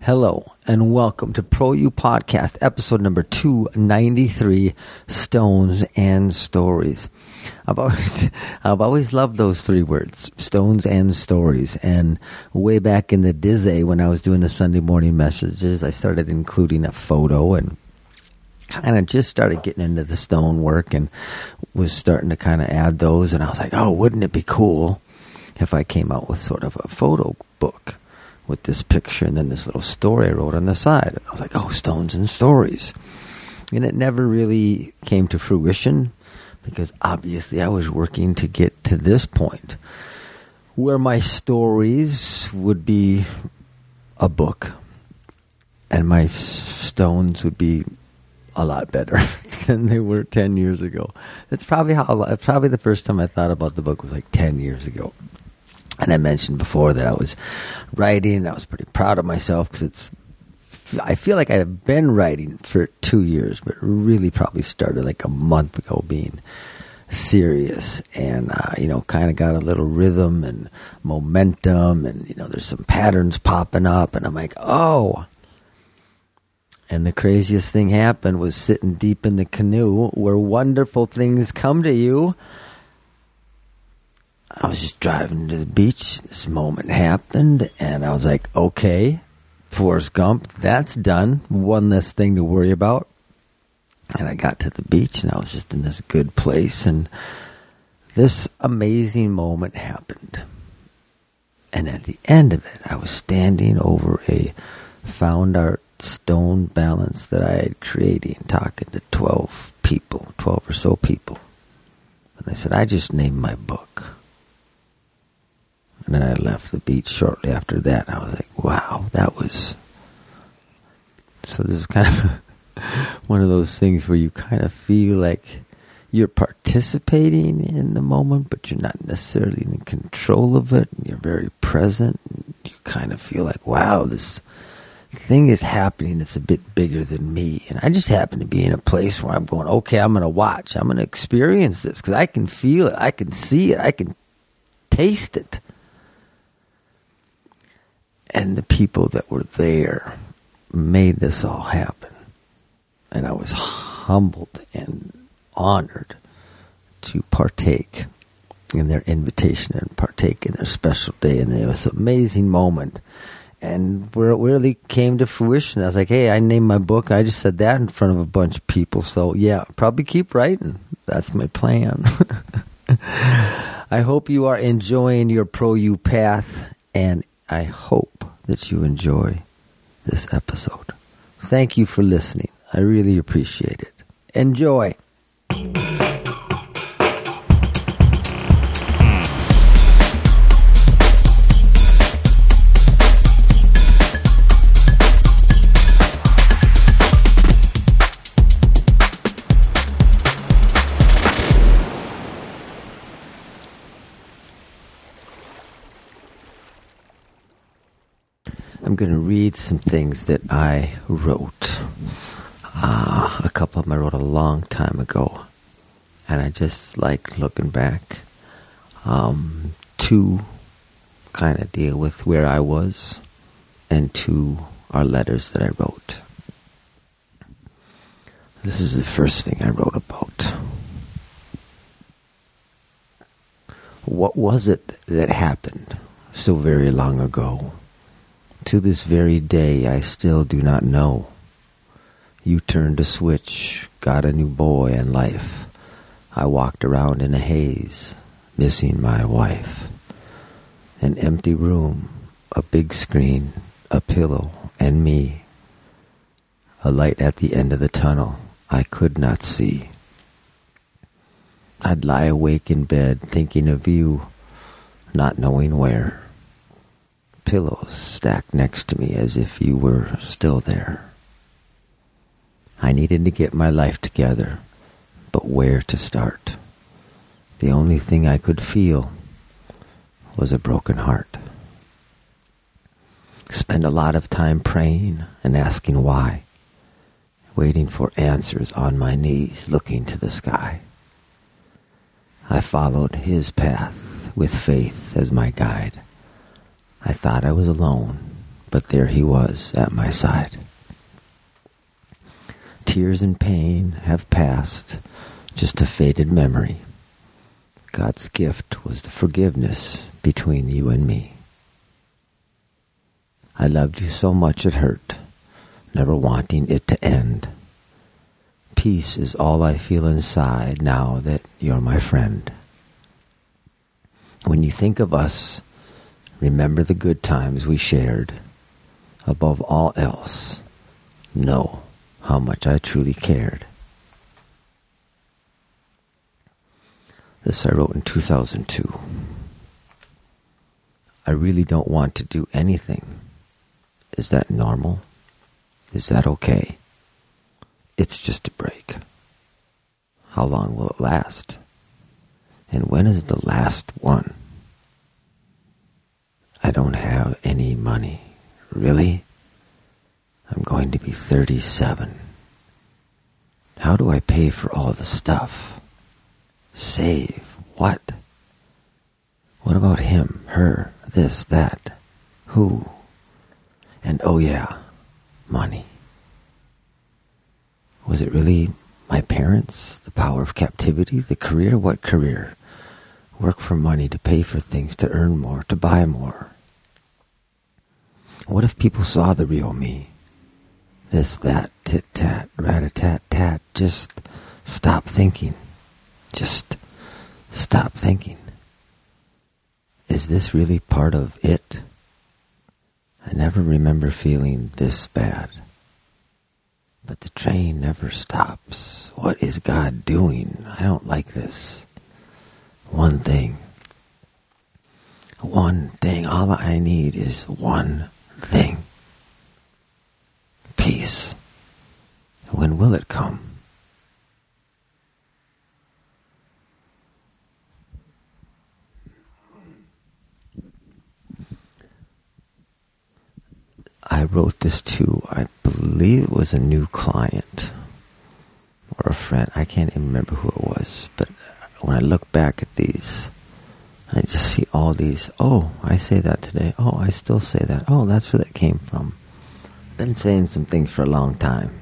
Hello and welcome to Pro U Podcast, episode number 293, Stones and Stories. I've always loved those three words, stones and stories. And way back in the Dizzy, when I was doing the Sunday morning messages, I started including a photo and kind of just started getting into the stone work and was starting to kind of add those. And I was like, oh, wouldn't it be cool if I came out with sort of a photo book with this picture and then this little story I wrote on the side. And I was like, oh, stones and stories. And it never really came to fruition because obviously I was working to get to this point where my stories would be a book and my stones would be a lot better than they were 10 years ago. That's probably the first time I thought about the book was like 10 years ago. And I mentioned before that I was writing, and I was pretty proud of myself because I feel like I've been writing for 2 years, but really probably started like a month ago being serious and, kind of got a little rhythm and momentum and, there's some patterns popping up and I'm like, oh. And the craziest thing happened was sitting deep in the canoe where wonderful things come to you. I was just driving to the beach. This moment happened, and I was like, okay, Forrest Gump, that's done. One less thing to worry about. And I got to the beach, and I was just in this good place, and this amazing moment happened. And at the end of it, I was standing over a found art stone balance that I had created, talking to 12 or so people. And I said, I just named my book. And then I left the beach shortly after that. I was like, wow, that was... So this is kind of one of those things where you kind of feel like you're participating in the moment, but you're not necessarily in control of it. And you're very present. And you kind of feel like, wow, this thing is happening that's a bit bigger than me. And I just happen to be in a place where I'm going, okay, I'm going to watch. I'm going to experience this because I can feel it. I can see it. I can taste it. And the people that were there made this all happen. And I was humbled and honored to partake in their invitation and partake in their special day. And it was an amazing moment. And where it really came to fruition, I was like, hey, I named my book. I just said that in front of a bunch of people. So, yeah, probably keep writing. That's my plan. I hope you are enjoying your Pro U path, and I hope that you enjoy this episode. Thank you for listening. I really appreciate it. Enjoy. I'm going to read some things that I wrote. A couple of them I wrote a long time ago. And I just like looking back to kind of deal with where I was and to our letters that I wrote. This is the first thing I wrote about. What was it that happened so very long ago? To this very day, I still do not know. You turned a switch, got a new boy and life. I walked around in a haze, missing my wife. An empty room, a big screen, a pillow, and me. A light at the end of the tunnel I could not see. I'd lie awake in bed thinking of you, not knowing where. Pillows stacked next to me as if you were still there. I needed to get my life together, but where to start? The only thing I could feel was a broken heart. Spend a lot of time praying and asking why, waiting for answers on my knees, looking to the sky. I followed his path with faith as my guide. I thought I was alone, but there he was at my side. Tears and pain have passed, just a faded memory. God's gift was the forgiveness between you and me. I loved you so much it hurt, never wanting it to end. Peace is all I feel inside now that you're my friend. When you think of us, remember the good times we shared. Above all else, know how much I truly cared. This I wrote in 2002. I really don't want to do anything. Is that normal? Is that okay? It's just a break. How long will it last? And when is the last one? I don't have any money. Really? I'm going to be 37. How do I pay for all the stuff? Save what? What about him, her, this, that? Who? And oh yeah, money. Was it really my parents, the power of captivity, the career? What career? Work for money, to pay for things, to earn more, to buy more. What if people saw the real me? This, that, tit-tat, rat-a-tat-tat. Just stop thinking. Just stop thinking. Is this really part of it? I never remember feeling this bad. But the train never stops. What is God doing? I don't like this. One thing. One thing. All I need is one thing. Peace. When will it come? I wrote this to, I believe it was a new client or a friend. I can't even remember who it was. But when I look back at these, I just see all these. Oh, I say that today. Oh, I still say that. Oh, that's where that came from. Been saying some things for a long time.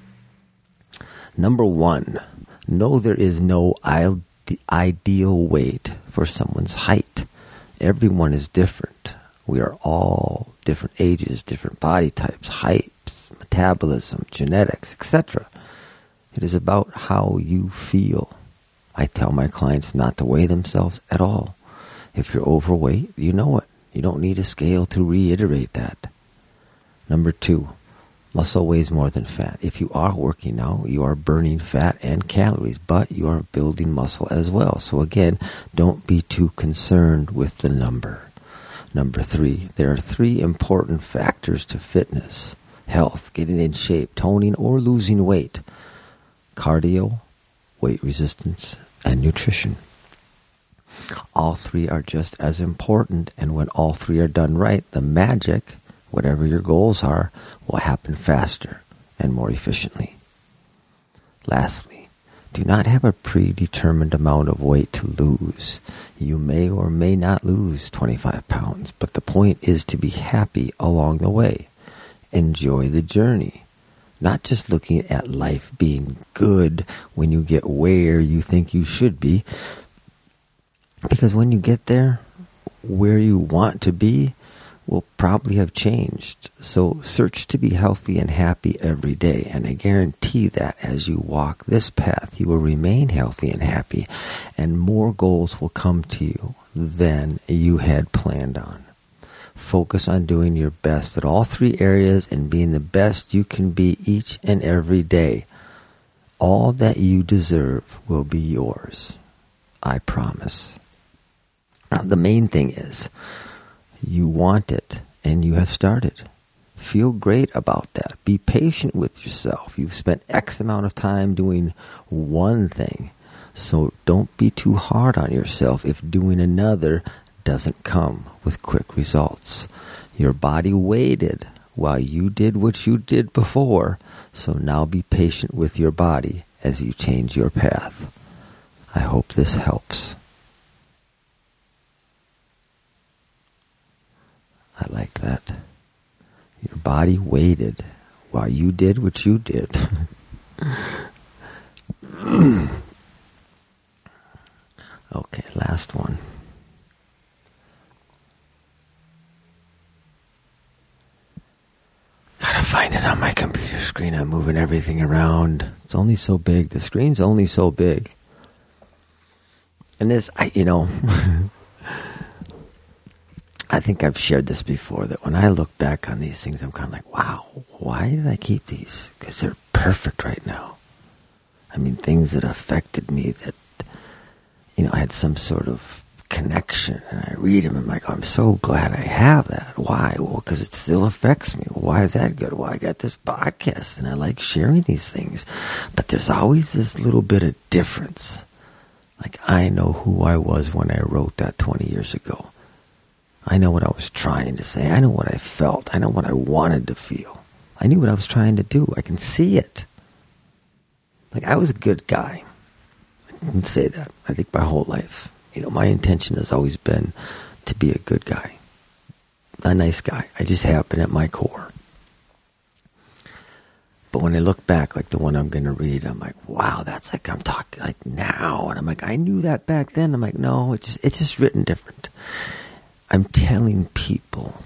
Number one, know there is no ideal weight for someone's height. Everyone is different. We are all different ages, different body types, heights, metabolism, genetics, etc. It is about how you feel. I tell my clients not to weigh themselves at all. If you're overweight, you know it. You don't need a scale to reiterate that. Number two, muscle weighs more than fat. If you are working out, you are burning fat and calories, but you are building muscle as well. So again, don't be too concerned with the number. Number three, there are three important factors to fitness, health, getting in shape, toning, or losing weight: cardio, weight resistance, and nutrition. All three are just as important, and when all three are done right, the magic, whatever your goals are, will happen faster and more efficiently. Lastly, do not have a predetermined amount of weight to lose. You may or may not lose 25 pounds, but the point is to be happy along the way. Enjoy the journey. Not just looking at life being good when you get where you think you should be. Because when you get there, where you want to be will probably have changed. So search to be healthy and happy every day. And I guarantee that as you walk this path, you will remain healthy and happy. And more goals will come to you than you had planned on. Focus on doing your best at all three areas and being the best you can be each and every day. All that you deserve will be yours. I promise. Now, the main thing is, you want it, and you have started. Feel great about that. Be patient with yourself. You've spent X amount of time doing one thing, so don't be too hard on yourself if doing another doesn't come with quick results. Your body waited while you did what you did before, so now be patient with your body as you change your path. I hope this helps. I like that. Your body waited while you did what you did. Okay, last one. Gotta find it on my computer screen. I'm moving everything around. It's only so big. The screen's only so big. And this, I think I've shared this before, that when I look back on these things, I'm kind of like, wow, why did I keep these? Because they're perfect right now. I mean, things that affected me that, I had some sort of connection, and I read them, and I'm like, I'm so glad I have that. Why? Well, because it still affects me. Well, why is that good? Well, I got this podcast, and I like sharing these things. But there's always this little bit of difference. Like, I know who I was when I wrote that 20 years ago. I know what I was trying to say. I know what I felt. I know what I wanted to feel. I knew what I was trying to do. I can see it. Like, I was a good guy. I can say that. I think my whole life. My intention has always been to be a good guy. A nice guy. I just have been at my core. But when I look back, like the one I'm going to read, I'm like, wow, that's like I'm talking like now. And I'm like, I knew that back then. I'm like, no, it's just written different. I'm telling people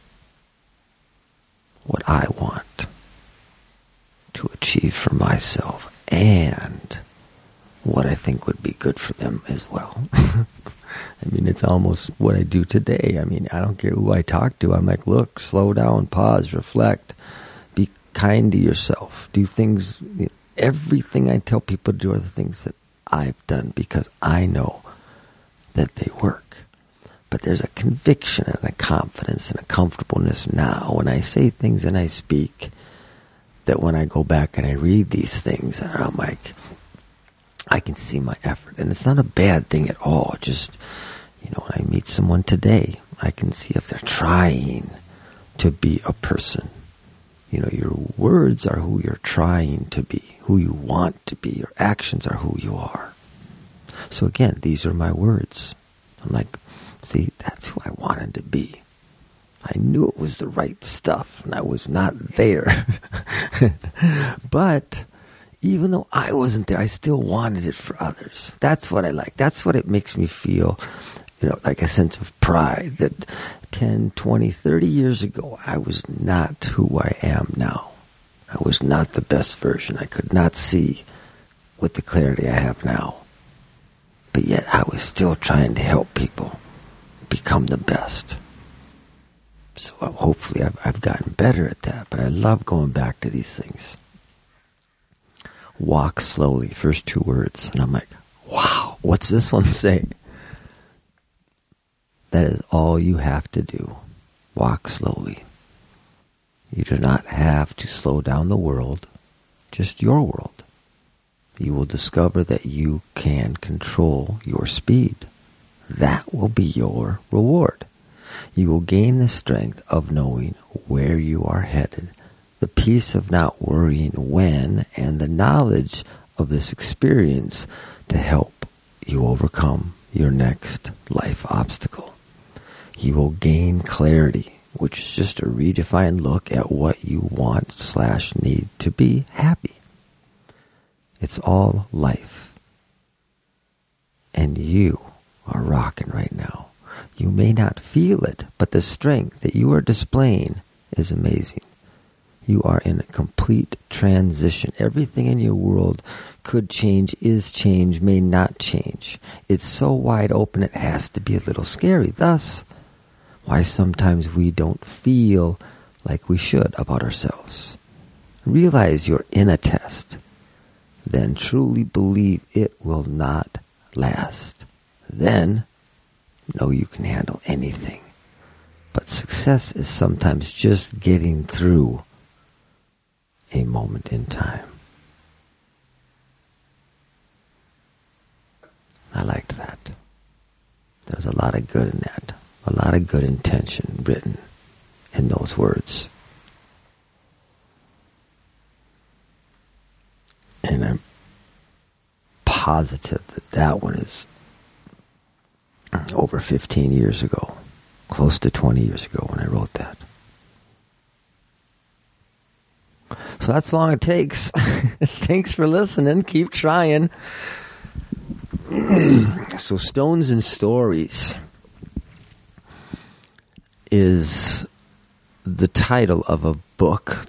what I want to achieve for myself and what I think would be good for them as well. I mean, it's almost what I do today. I mean, I don't care who I talk to. I'm like, look, slow down, pause, reflect, be kind to yourself. Do things, everything I tell people to do are the things that I've done because I know that they work. But there's a conviction and a confidence and a comfortableness now when I say things and I speak that when I go back and I read these things, and I'm like, I can see my effort. And it's not a bad thing at all. Just, when I meet someone today, I can see if they're trying to be a person. Your words are who you're trying to be, who you want to be. Your actions are who you are. So again, these are my words. I'm like, see, that's who I wanted to be. I knew it was the right stuff, and I was not there. But even though I wasn't there, I still wanted it for others. That's what I like. That's what it makes me feel, like a sense of pride that 10, 20, 30 years ago, I was not who I am now. I was not the best version. I could not see with the clarity I have now. But yet I was still trying to help people become the best. So hopefully I've gotten better at that. But I love going back to these things. Walk slowly, first two words. And I'm like, wow, what's this one say? That is all you have to do. Walk slowly. You do not have to slow down the world, just your world. You will discover that you can control your speed. That will be your reward. You will gain the strength of knowing where you are headed, the peace of not worrying when, and the knowledge of this experience to help you overcome your next life obstacle. You will gain clarity, which is just a redefined look at what you want/need to be happy. It's all life. And you are rocking right now. You may not feel it, but the strength that you are displaying is amazing. You are in a complete transition. Everything in your world could change, is change, may not change. It's so wide open it has to be a little scary. Thus, why sometimes we don't feel like we should about ourselves. Realize you're in a test. Then truly believe it will not last. Then know you can handle anything. But success is sometimes just getting through a moment in time. I liked that. There's a lot of good in that. A lot of good intention written in those words. And I'm positive that one is over 15 years ago, close to 20 years ago when I wrote that. So that's how long it takes. Thanks for listening. Keep trying. So Stones and Stories is the title of a book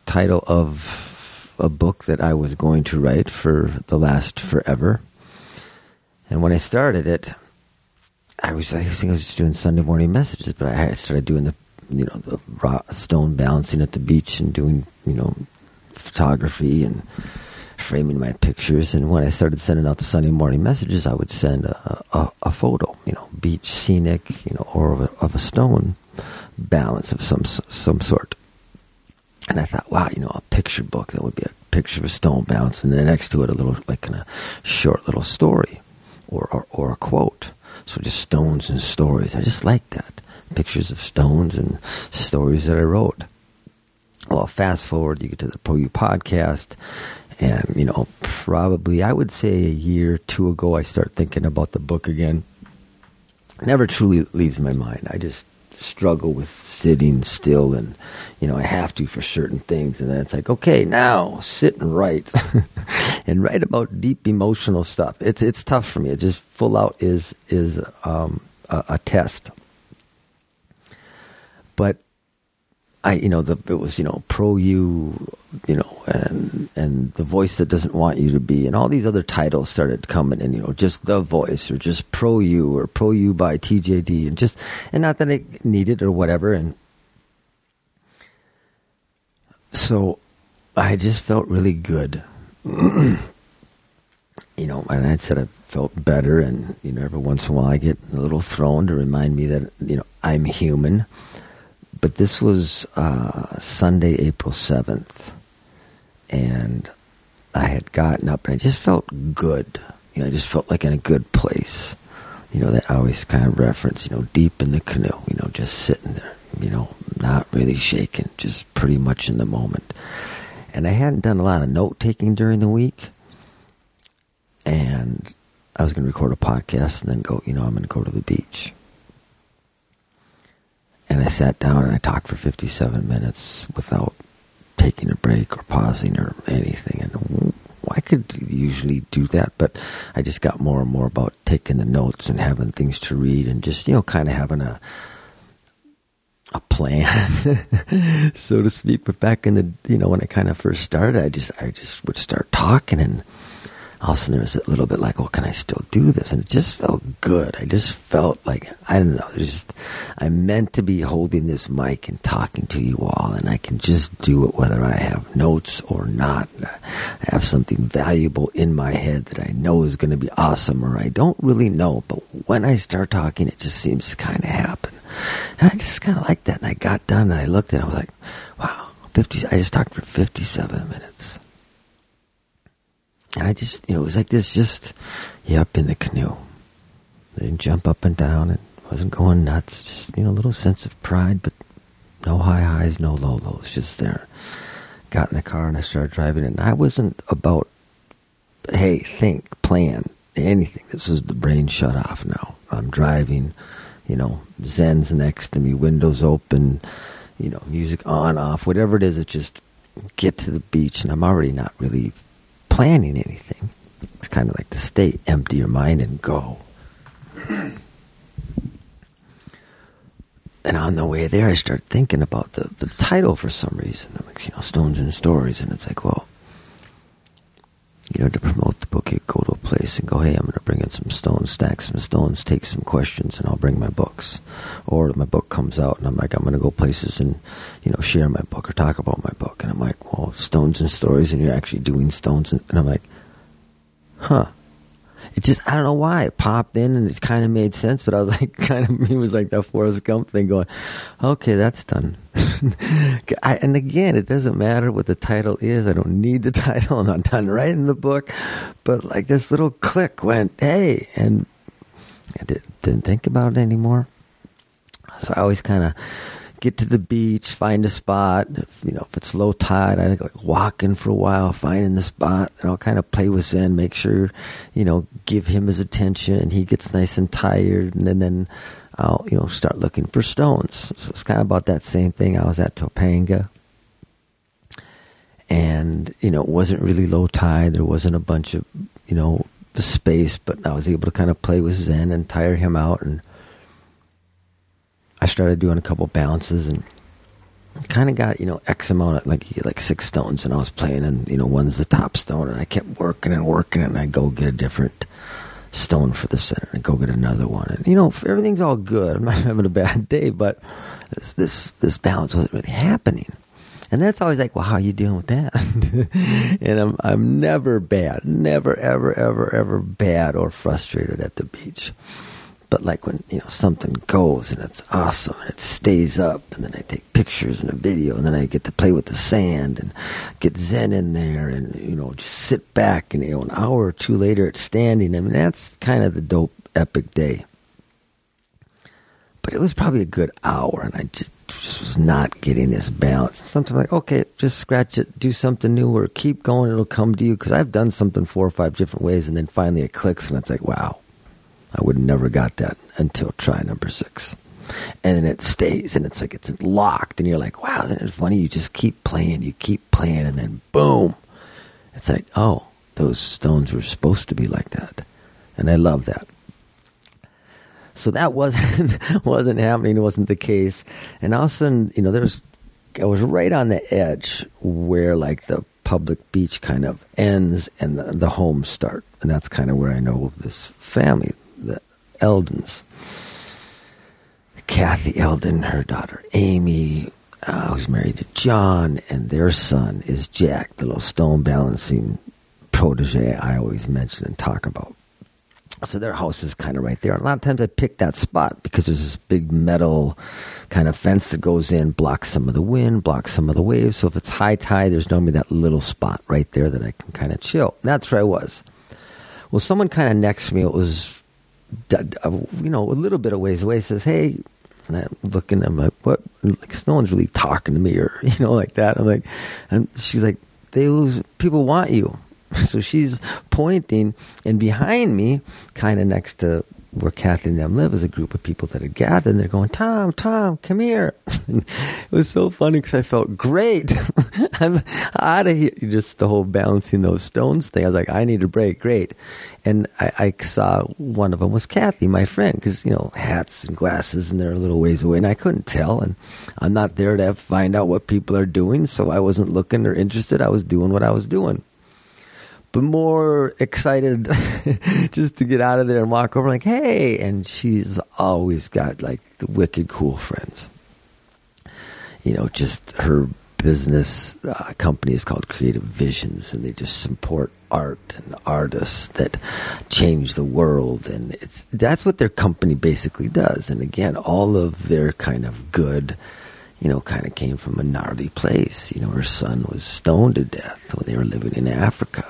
that I was going to write for the last forever. And when I started it, I was just doing Sunday morning messages, but I started doing the stone balancing at the beach and doing, photography and framing my pictures. And when I started sending out the Sunday morning messages, I would send a photo, beach scenic, or of a stone balance of some sort. And I thought, wow, a picture book, that would be a picture of a stone balance, and then next to it a little, like kind of short little story or a quote. So just stones and stories. I just like that. Pictures of stones and stories that I wrote. Well, fast forward, you get to the Pro You podcast, and, probably, I would say a year or two ago, I start thinking about the book again. It never truly leaves my mind. I just struggle with sitting still, and, I have to for certain things. And then it's like, okay, now sit and write. And write about deep emotional stuff. It's tough for me. It just full out is a test. But it was, Pro You, and The Voice That Doesn't Want You to Be, and all these other titles started coming in, just The Voice, or just Pro You, or Pro You by TJD, and not that I need it or whatever. And so I just felt really good. And I said I felt better, and, every once in a while I get a little thrown to remind me that, I'm human. But this was Sunday, April 7th, and I had gotten up, and I just felt good. I just felt like in a good place. That I always kind of reference, deep in the canoe, just sitting there, not really shaking, just pretty much in the moment. And I hadn't done a lot of note-taking during the week, and I was going to record a podcast and then go, I'm going to go to the beach. And I sat down and I talked for 57 minutes without taking a break or pausing or anything. And I could usually do that, but I just got more and more about taking the notes and having things to read and just, kind of having a plan, so to speak. But back in the, when I kind of first started, I just would start talking, and all of a sudden there was a little bit like, can I still do this? And it just felt good. I just felt like, I don't know, I'm meant to be holding this mic and talking to you all, and I can just do it whether I have notes or not. I have something valuable in my head that I know is going to be awesome, or I don't really know, but when I start talking, it just seems to kind of happen. And I just kind of like that, and I got done, and I looked at it, I was like, wow, I just talked for 57 minutes. And I just, it was like this, just, up in the canoe. I didn't jump up and down. It wasn't going nuts. Just, a little sense of pride, but no high highs, no low lows. Just there. Got in the car and I started driving. And I wasn't about, hey, think, plan, anything. This was the brain shut off now. I'm driving, Zen's next to me, windows open, music on, off, whatever it is. It just get to the beach, and I'm already not really planning anything. It's kind of like the state, empty your mind and go. And on the way there, I start thinking about the title for some reason. I'm like, Stones and Stories, and it's like, well, to promote the book, you go to a place and go, hey, I'm going to bring in some stones, stack some stones, take some questions, and I'll bring my books. Or my book comes out, and I'm like, I'm going to go places and, share my book or talk about my book. And I'm like, well, Stones and Stories, and you're actually doing stones. And I'm like, huh. It just, I don't know why. It popped in, and it kind of made sense, but I was like, it was like that Forrest Gump thing going, okay, that's done. And again, it doesn't matter what the title is. I don't need the title. I'm not done writing the book. But like this little click went, hey, and I didn't think about it anymore. So I always kind of get to the beach, find a spot. If it's low tide, I think like walking for a while, finding the spot, and I'll kind of play with Zen, make sure, give him his attention, and he gets nice and tired, and then I'll, start looking for stones. So it's kind of about that same thing. I was at Topanga, and And, it wasn't really low tide. There wasn't a bunch of, space, but I was able to kind of play with Zen and tire him out. And I started doing a couple bounces and kind of got, X amount of, like 6 stones. And I was playing, and, one's the top stone. And I kept working, and I'd go get a different stone for the center and go get another one. And, everything's all good. I'm not having a bad day, but this balance wasn't really happening. And that's always like, well, how are you dealing with that? And I'm never bad, never, ever, ever, ever bad or frustrated at the beach. But like when, something goes and it's awesome and it stays up, and then I take pictures and a video, and then I get to play with the sand and get Zen in there and, just sit back and, an hour or two later it's standing. I mean, that's kind of the dope, epic day. But it was probably a good hour, and I just was not getting this balance. Sometimes like, okay, just scratch it, do something new, or keep going, it'll come to you. Because I've done something 4 or 5 different ways, and then finally it clicks, and it's like, wow, I would have never got that until try number 6. And then it stays, and it's like it's locked, and you're like, wow, isn't it funny? You just keep playing, and then boom. It's like, oh, those stones were supposed to be like that. And I love that. So that wasn't happening. It wasn't the case. And all of a sudden, I was right on the edge where like the public beach kind of ends and the homes start. And that's kind of where I know of this family, the Eldons. Kathy Eldon, her daughter Amy, who's married to John, and their son is Jack, the little stone balancing protege I always mention and talk about. So their house is kind of right there. And a lot of times I pick that spot because there's this big metal kind of fence that goes in, blocks some of the wind, blocks some of the waves. So if it's high tide, there's normally that little spot right there that I can kind of chill. And that's where I was. Well, someone kind of next to me, it was, a little bit of ways away, says, hey, and I'm looking, I'm like, what? Like, no one's really talking to me or, like that. I'm like, and she's like, those people want you. So she's pointing, and behind me, kind of next to where Kathy and them live, is a group of people that had gathered, and they're going, Tom, come here. And it was so funny because I felt great. I'm out of here. Just the whole balancing those stones thing. I was like, I need a break. Great. And I saw one of them was Kathy, my friend, because, hats and glasses, and they're a little ways away, and I couldn't tell. And I'm not there to find out what people are doing, so I wasn't looking or interested. I was doing what I was doing. But more excited just to get out of there and walk over like, hey. And she's always got like the wicked cool friends. Just her business company is called Creative Visions, and they just support art and artists that change the world. And that's what their company basically does. And again, all of their kind of good, kind of came from a gnarly place. Her son was stoned to death when they were living in Africa.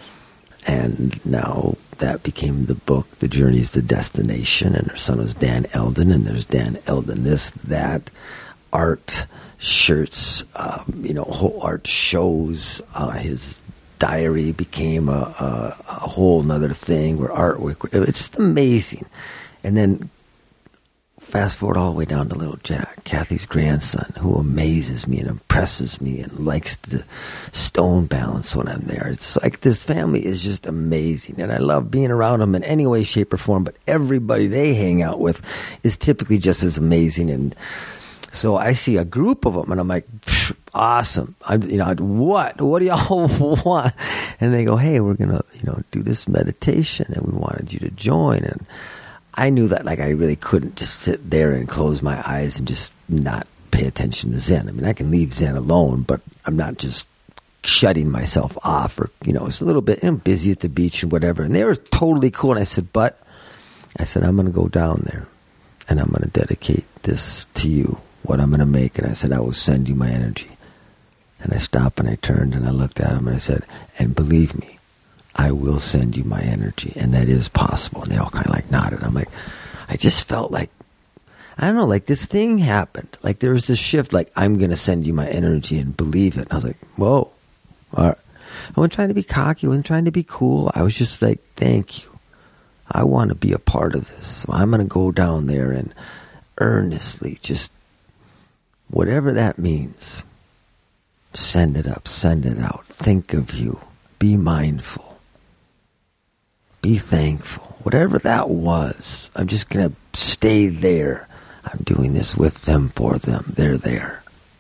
And now that became the book, The Journey is the Destination. And her son was Dan Eldon, and there's Dan Eldon this, that, art, shirts, whole art shows. His diary became a whole nother thing where artwork, it's just amazing. And then fast forward all the way down to little Jack, Kathy's grandson, who amazes me and impresses me and likes to stone balance when I'm there. It's like this family is just amazing, and I love being around them in any way, shape, or form, but everybody they hang out with is typically just as amazing. And so I see a group of them, and I'm like, awesome. What do y'all want? And they go, hey, we're going to, do this meditation, and we wanted you to join. And I knew that I really couldn't just sit there and close my eyes and just not pay attention to Zen. I mean, I can leave Zen alone, but I'm not just shutting myself off or, it's a little bit busy at the beach and whatever. And they were totally cool. And I said, I'm going to go down there and I'm going to dedicate this to you, what I'm going to make. And I said, I will send you my energy. And I stopped and I turned and I looked at him and I said, and believe me, I will send you my energy, and that is possible. And they all kind of nodded. I'm like, I just felt like, I don't know, this thing happened. There was this shift, I'm going to send you my energy and believe it. And I was like, whoa. All right. I wasn't trying to be cocky. I wasn't trying to be cool. I was just like, thank you. I want to be a part of this. So I'm going to go down there and earnestly just, whatever that means, Send it up, send it out. Think of you. Be mindful. Be thankful. Whatever that was, I'm just going to stay there. I'm doing this with them, for them. They're there.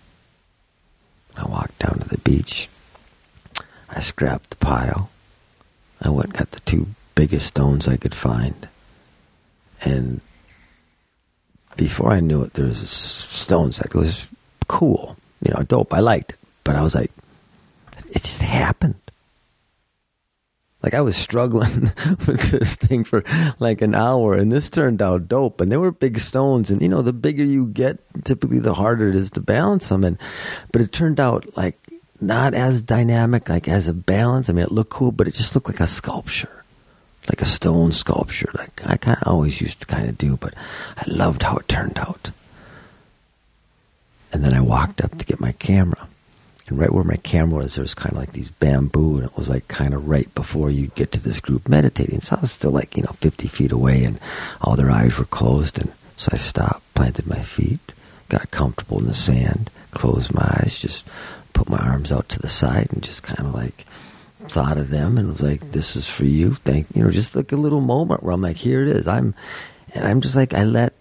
I walked down to the beach. I scrapped the pile. I went and got the 2 biggest stones I could find. And before I knew it, there was a stone that was cool. Dope. I liked it. But I was like, it just happened. Like I was struggling with this thing for like an hour, and this turned out dope. And they were big stones, and the bigger you get, typically the harder it is to balance them. But it turned out like not as dynamic, like as a balance. I mean, it looked cool, but it just looked like a sculpture, like a stone sculpture, like I kind of always used to kind of do. But I loved how it turned out. And then I walked up to get my camera. And right where my camera was, there was kind of like these bamboo, and it was like kind of right before you get to this group meditating. So I was still like, 50 feet away, and all their eyes were closed. And so I stopped, planted my feet, got comfortable in the sand, closed my eyes, just put my arms out to the side, and just kind of like thought of them, and was like, this is for you. Just like a little moment where I'm like, here it is. I'm just like,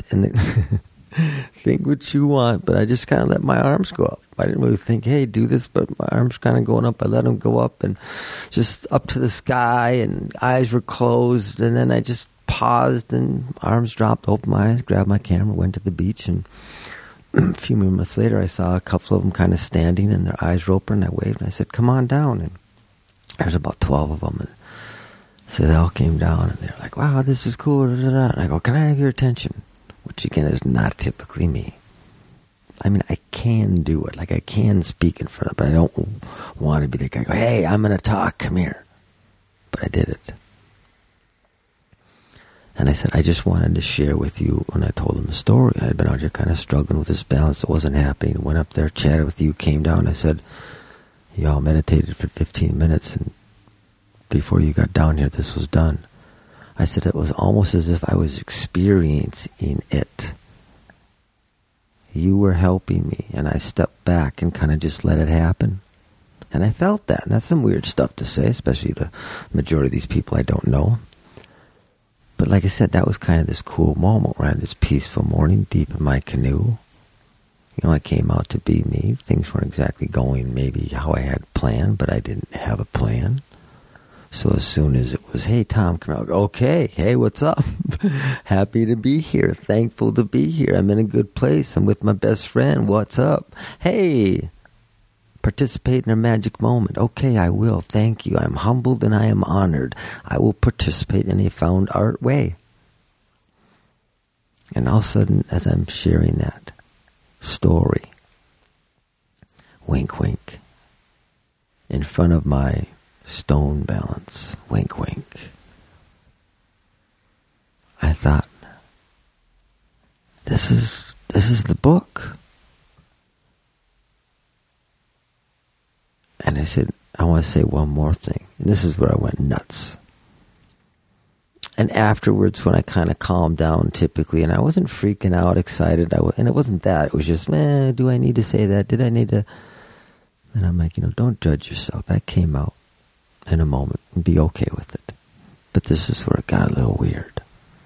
think what you want, but I just kind of let my arms go up. I didn't really think, hey, do this, but my arms kind of going up. I let them go up and just up to the sky, and eyes were closed, and then I just paused and arms dropped, opened my eyes, grabbed my camera, went to the beach, and a few minutes later I saw a couple of them kind of standing, and their eyes were open, and I waved, and I said, come on down, and there's about 12 of them, and so they all came down, and they're like, wow, this is cool, da, da, da. And I go, can I have your attention? Which again is not typically me. I mean, I can do it. Like I can speak in front of it, but I don't want to be the guy. Go, hey, I'm going to talk. Come here. But I did it. And I said, I just wanted to share with you when I told them the story. I had been out here kind of struggling with this balance. It wasn't happening. Went up there, chatted with you, came down. I said, y'all meditated for 15 minutes, and before you got down here, this was done. I said it was almost as if I was experiencing it. You were helping me, and I stepped back and kind of just let it happen. And I felt that, and that's some weird stuff to say, especially the majority of these people I don't know. But like I said, that was kind of this cool moment where I had this peaceful morning deep in my canoe. I came out to be me. Things weren't exactly going maybe how I had planned, but I didn't have a plan. So as soon as it was, hey, Tom, come out. Okay, hey, what's up? Happy to be here. Thankful to be here. I'm in a good place. I'm with my best friend. What's up? Hey, participate in a magic moment. Okay, I will. Thank you. I'm humbled and I am honored. I will participate in a found art way. And all of a sudden, as I'm sharing that story, wink, wink, in front of my stone balance, wink, wink, I thought, this is the book. And I said, I want to say one more thing. And this is where I went nuts. And afterwards, when I kind of calmed down typically, and I wasn't freaking out, excited, and it wasn't that. It was just, do I need to say that? Did I need to? And I'm like, don't judge yourself. That came out in a moment, and be okay with it. But this is where it got a little weird.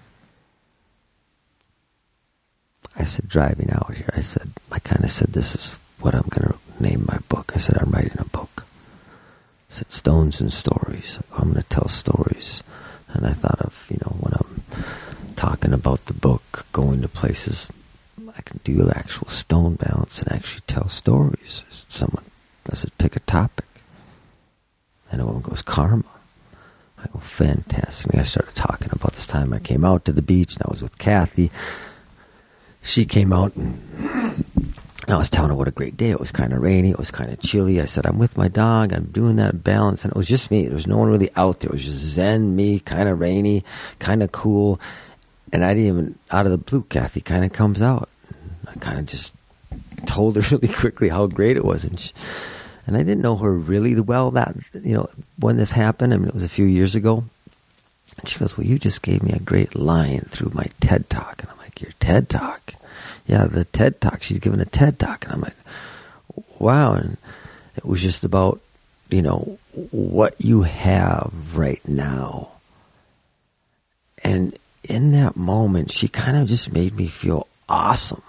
I said, driving out here, I kind of said, this is what I'm going to name my book. I said, I'm writing a book. I said, Stones and Stories. I'm going to tell stories. And I thought of, when I'm talking about the book, going to places, I can do actual stone balance and actually tell stories. I said, pick a topic. And a woman goes, karma. I go, fantastic. And I started talking about this time I came out to the beach, and I was with Kathy. She came out, and I was telling her what a great day. It was kind of rainy. It was kind of chilly. I said, I'm with my dog. I'm doing that balance. And it was just me. There was no one really out there. It was just zen, me, kind of rainy, kind of cool. And I didn't even, out of the blue, Kathy kind of comes out. I kind of just told her really quickly how great it was. And I didn't know her really well when this happened. I mean, it was a few years ago. And she goes, well, you just gave me a great line through my TED Talk. And I'm like, your TED Talk? Yeah, the TED Talk. She's giving a TED Talk. And I'm like, wow. It was just about, what you have right now. And in that moment, she kind of just made me feel awesome.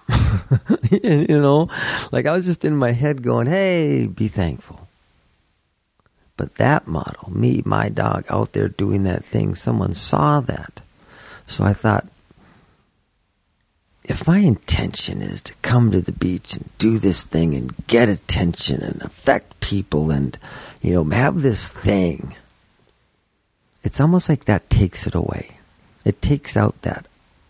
Like I was just in my head going, hey, be thankful. But that model, me, my dog, out there doing that thing, someone saw that. So I thought, if my intention is to come to the beach and do this thing and get attention and affect people and, have this thing, it's almost like that takes it away. It takes out that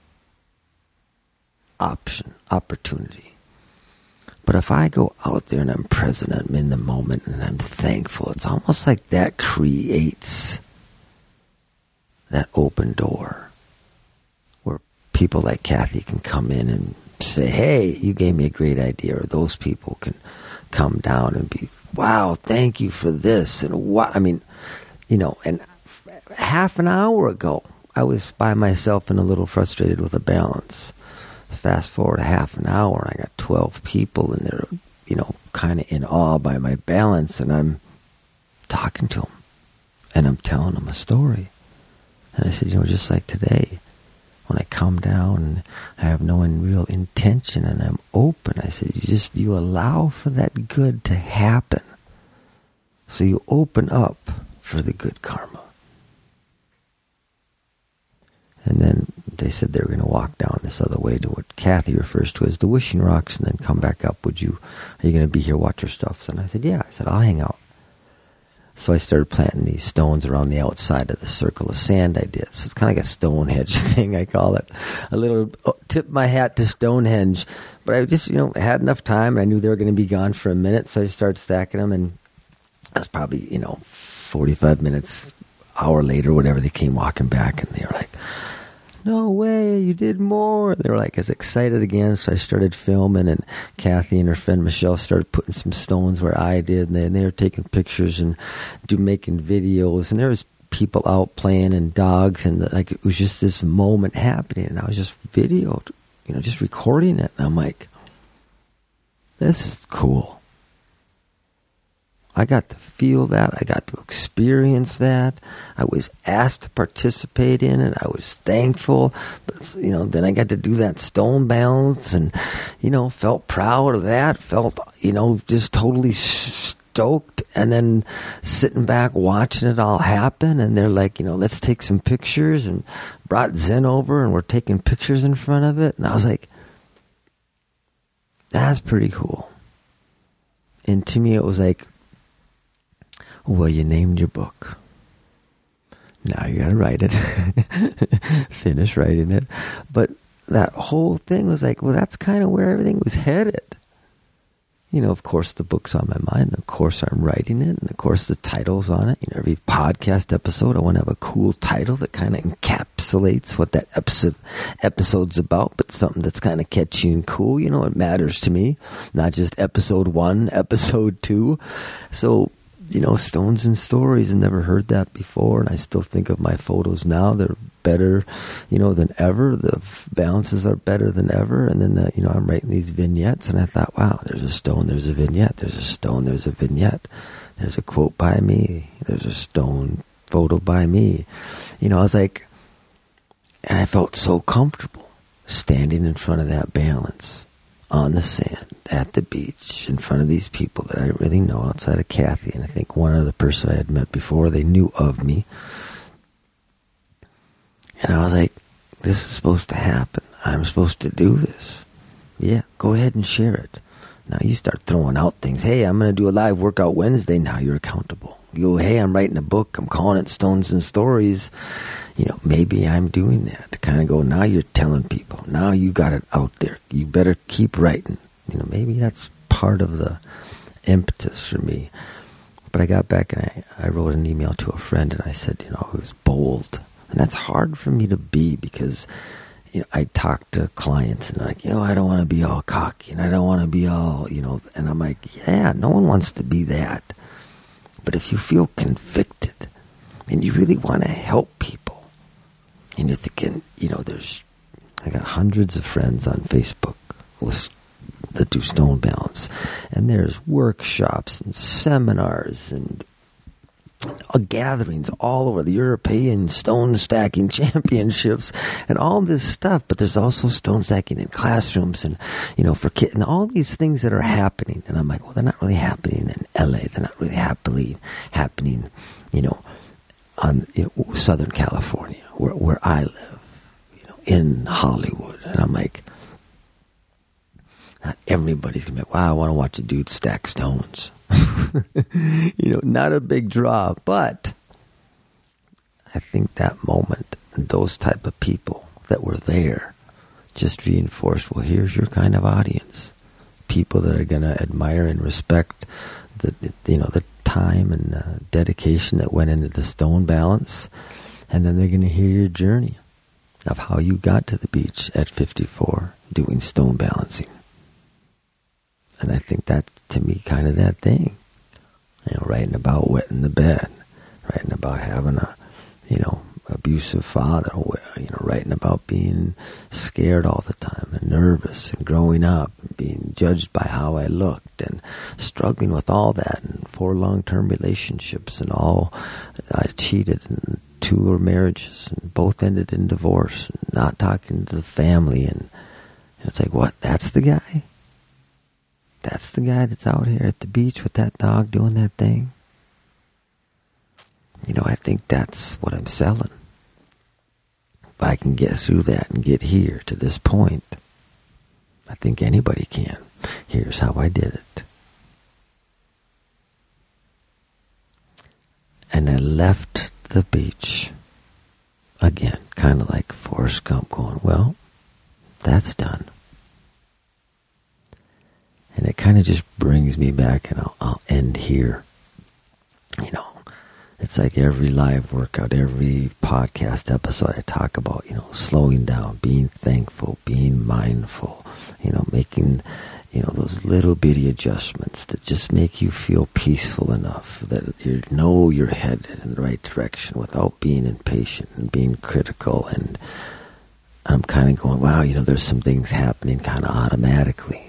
opportunity. But if I go out there and I'm present, I'm in the moment and I'm thankful, it's almost like that creates that open door where people like Kathy can come in and say, hey, you gave me a great idea. Or those people can come down and be, wow, thank you for this. And and half an hour ago, I was by myself and a little frustrated with the balance. Fast forward a half an hour, I got 12 people, and they're, kind of in awe by my balance, and I'm talking to them, and I'm telling them a story. And I said, just like today, when I come down and I have no real intention and I'm open, I said, you allow for that good to happen. So you open up for the good karma. And then they said they were going to walk down this other way to what Kathy refers to as the Wishing Rocks and then come back up. Are you going to be here, watch your stuff? And I said, yeah. I said, I'll hang out. So I started planting these stones around the outside of the circle of sand I did. So it's kind of like a Stonehenge thing, I call it. A little tip my hat to Stonehenge. But I just, had enough time. And I knew they were going to be gone for a minute. So I started stacking them. And it was probably, 45 minutes, hour later, whatever, they came walking back. And they were like, no way, you did more. They were like as excited again. So I started filming, and Kathy and her friend Michelle started putting some stones where I did, and they were taking pictures and making videos, and there was people out playing and dogs, and it was just this moment happening, and I was just videoed, just recording it, and I'm like, this is cool. I got to feel that. I got to experience that. I was asked to participate in it. I was thankful. But, then I got to do that stone balance and, felt proud of that. Felt, just totally stoked. And then sitting back watching it all happen. And they're like, let's take some pictures, and brought Zen over and we're taking pictures in front of it. And I was like, that's pretty cool. And to me, it was like, well, you named your book. Now you got to write it. Finish writing it. But that whole thing was like, well, that's kind of where everything was headed. Of course, the book's on my mind. Of course, I'm writing it. And of course, the title's on it. Every podcast episode, I want to have a cool title that kind of encapsulates what that episode's about, but something that's kind of catchy and cool. It matters to me. Not just episode 1, episode 2. So, Stones and Stories, I've never heard that before, and I still think of my photos now. They're better, than ever. The balances are better than ever. And then, I'm writing these vignettes, and I thought, wow, there's a stone, there's a vignette. There's a stone, there's a vignette. There's a quote by me. There's a stone photo by me. I was like, and I felt so comfortable standing in front of that balance on the sand at the beach in front of these people that I didn't really know outside of Kathy, and I think one other person I had met before. They knew of me, and I was like, this is supposed to happen. I'm supposed to do this. Yeah, go ahead and share it. Now you start throwing out things. Hey, I'm going to do a live workout Wednesday. Now you're accountable. You go, hey, I'm writing a book. I'm calling it Stones and Stories. Maybe I'm doing that to kind of go, now you're telling people. Now you got it out there. You better keep writing. Maybe that's part of the impetus for me. But I got back and I wrote an email to a friend, and I said, it was bold. And that's hard for me to be because, I talk to clients and like, I don't want to be all cocky and I don't want to be all, and I'm like, yeah, no one wants to be that. But if you feel convicted and you really want to help people, and you're thinking, I got hundreds of friends on Facebook with that do stone balance. And there's workshops and seminars and gatherings all over the European stone stacking championships and all this stuff. But there's also stone stacking in classrooms and, for kids and all these things that are happening. And I'm like, well, they're not really happening in LA. They're not really happening, on Southern California where I live, in Hollywood. And I'm like, not everybody's going to be like, wow, I want to watch a dude stack stones. Not a big draw, but I think that moment and those type of people that were there just reinforced, well, here's your kind of audience. People that are going to admire and respect the time and dedication that went into the stone balance. And then they're going to hear your journey of how you got to the beach at 54 doing stone balancing. And I think that's, to me, kind of that thing. Writing about wetting the bed, writing about having a, abusive father, writing about being scared all the time and nervous and growing up and being judged by how I looked and struggling with all that and 4 long-term relationships and all. I cheated in 2 marriages and both ended in divorce and not talking to the family. And it's like, what? That's the guy? That's the guy that's out here at the beach with that dog doing that thing? I think that's what I'm selling. If I can get through that and get here to this point, I think anybody can. Here's how I did it. And I left the beach again, kind of like Forrest Gump going, well, that's done. And it kind of just brings me back, and I'll end here. It's like every live workout, every podcast episode I talk about, slowing down, being thankful, being mindful, making, those little bitty adjustments that just make you feel peaceful enough that you're headed in the right direction without being impatient and being critical. And I'm kind of going, wow, there's some things happening kind of automatically.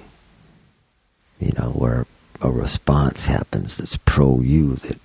Where a response happens that's pro-you that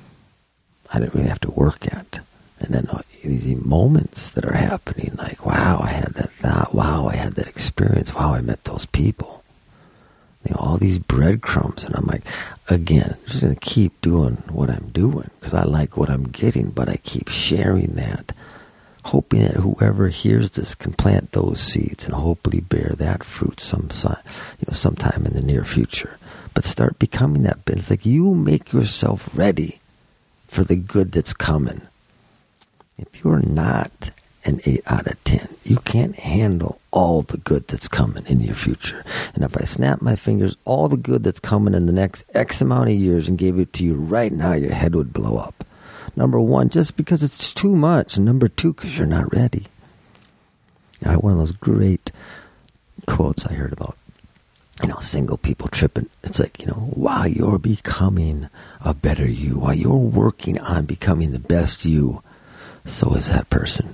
I didn't really have to work at. And then these moments that are happening, like, wow, I had that thought, wow, I had that experience, wow, I met those people. All these breadcrumbs. And I'm like, again, I'm just going to keep doing what I'm doing because I like what I'm getting, but I keep sharing that, hoping that whoever hears this can plant those seeds and hopefully bear that fruit sometime in the near future. But start becoming that bit. It's like you make yourself ready for the good that's coming. If you're not an 8 out of 10, you can't handle all the good that's coming in your future. And if I snap my fingers, all the good that's coming in the next X amount of years and gave it to you right now, your head would blow up. Number 1, just because it's too much. And number 2, because you're not ready. Now, one of those great quotes I heard about, single people tripping. It's like, while you're becoming a better you, while you're working on becoming the best you, so is that person.